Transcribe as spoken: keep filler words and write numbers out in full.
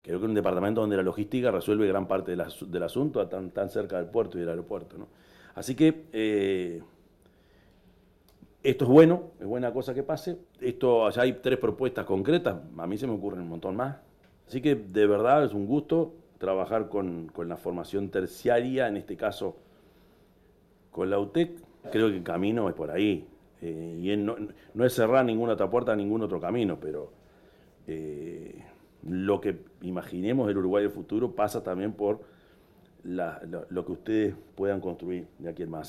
creo que es un departamento donde la logística resuelve gran parte del, as del asunto, tan, tan cerca del puerto y del aeropuerto, ¿no? Así que eh, esto es bueno, es buena cosa que pase. Esto, ya hay tres propuestas concretas, a mí se me ocurren un montón más. Así que de verdad es un gusto trabajar con, con la formación terciaria, en este caso con la U T E C. Creo que el camino es por ahí. Eh, y no, no es cerrar ninguna otra puerta a ningún otro camino, pero eh, lo que imaginemos del Uruguay del futuro pasa también por la, lo, lo que ustedes puedan construir de aquí en más.